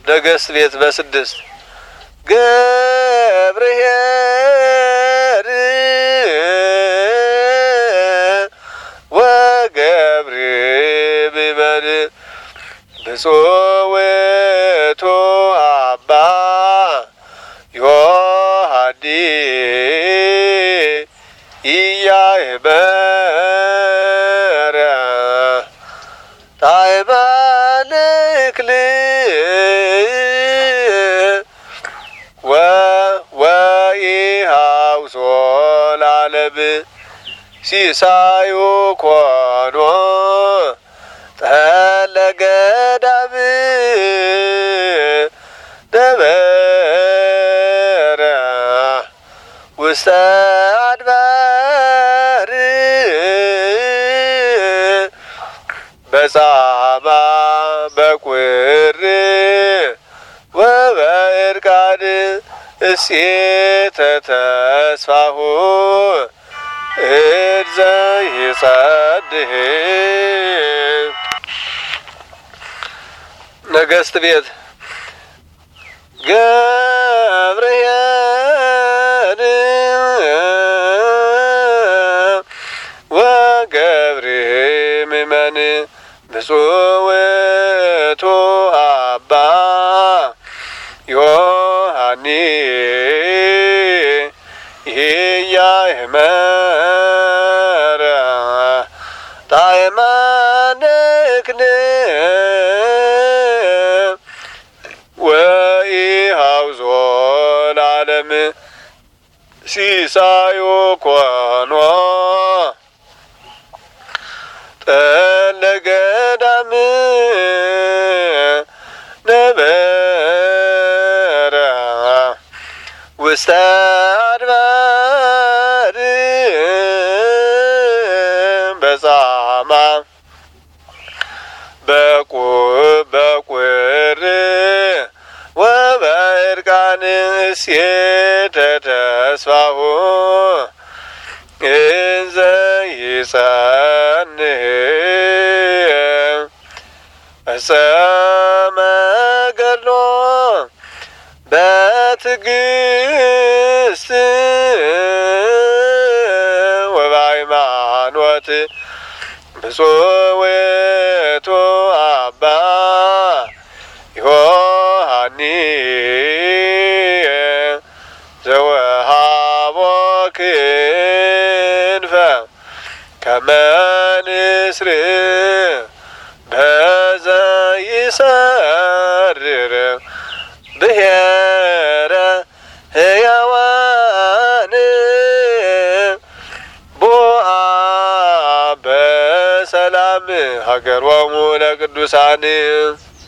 ነገሥት ቤት በ6 ገብርኄር ወገብርኄር ምእመን ብፁዕ ውእቱ አባ ዮሐኒ ኢያእመረ ጣዕመ ንክል ወኢሃውሶ ለዓለም ሲሳዩ ኮኖ ጠለ ገዳም ነበረ ውስተ አድባር በጻማ በቁር ወበእርቃን እሴተ ተስፋሁ እንዘ ይጸድህ። ነገሥት ቤት ገብርኄር ወገብርኄር ምእመን ብፁዕ ውእቱ አባ ዮሐኒ ኢያእመረ ጣዕመ ንክል ወኢሃውሶ ለዓለም ሲሳዩ ኮኖ ጠለ ገዳም ነበረ ውስተ አድባር በጻማ በቁር ወበእርቃን እሴተ ተስፋሁ እንዘ ይጸንህ ፈጸመ ገድሎ በትዕግስት ወበሃይማኖት ብፁዕ ውእቱ አባ ዮሐኒ ዘወሃቦ ክንፈ ከመ ንስር በዘይሰርር ብሔረ ሕያዋን ቦአ በሰላም ሀገሮሙ ለቅዱሳን